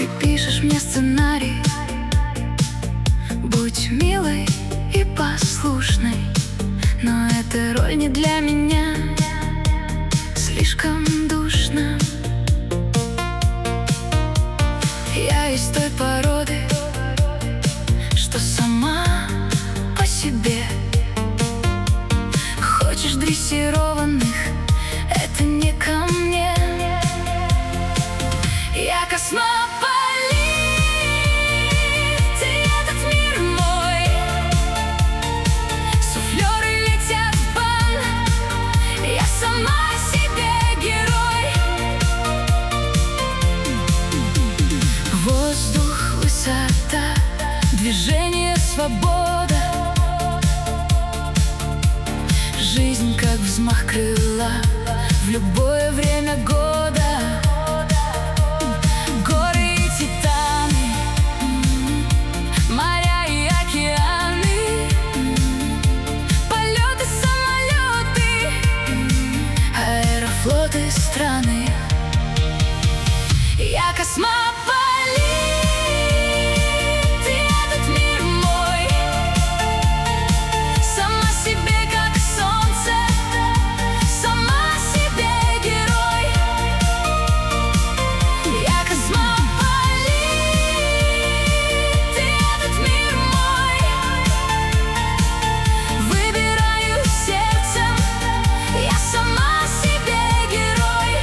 Ты пишешь мне сценарий. Будь милой и послушной, но эта роль не для меня, слишком душно. Я из той породы, что сама по себе. Хочешь дрессированных, это не ко мне. Я космополит, и этот мир мой. Суфлеры летят в бан, я сама себе герой. Воздух, высота, движение, свобода. Жизнь как взмах крыла в любое время года. Горы и титаны, моря и океаны, полеты, самолеты, аэрофлоты, страны. Я космополит, и этот мир мой. Сама себе как солнце, сама себе герой. Я космополит, и этот мир мой. Выбираю сердцем, я сама себе герой.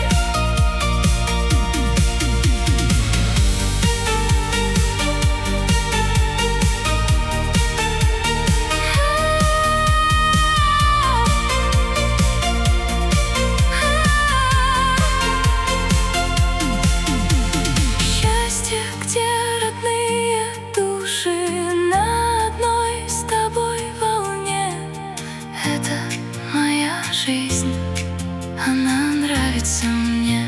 Счастье, где родные души на одной с тобой волне. Это моя жизнь, она нравится мне.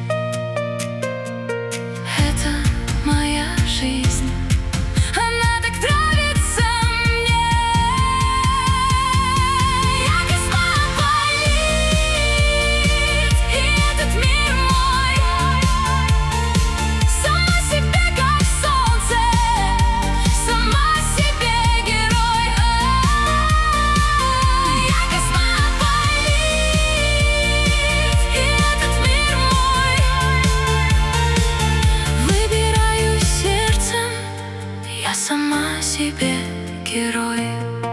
Это моя жизнь, она так нравится мне. Я космополит, и этот мир мой. Сама себе как солнце, сама себе герой. Я космополит, и этот мир мой. Выбираю сердцем, я сама себе герой.